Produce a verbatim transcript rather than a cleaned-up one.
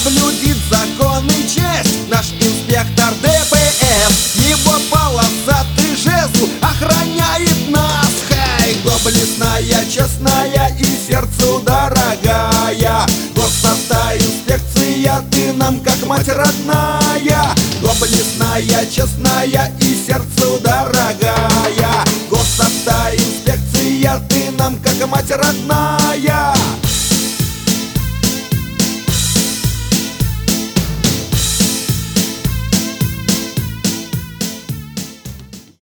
соблюдит закон и честь наш инспектор ДПС. Его полосатый жезл охраняет нас. Хей, доблестная, честная и сердцу дорогая госавтоинспекция, ты нам как мать родная. Доблестная, честная и сердцу дорогая госавтоинспекция, ты нам как мать родная.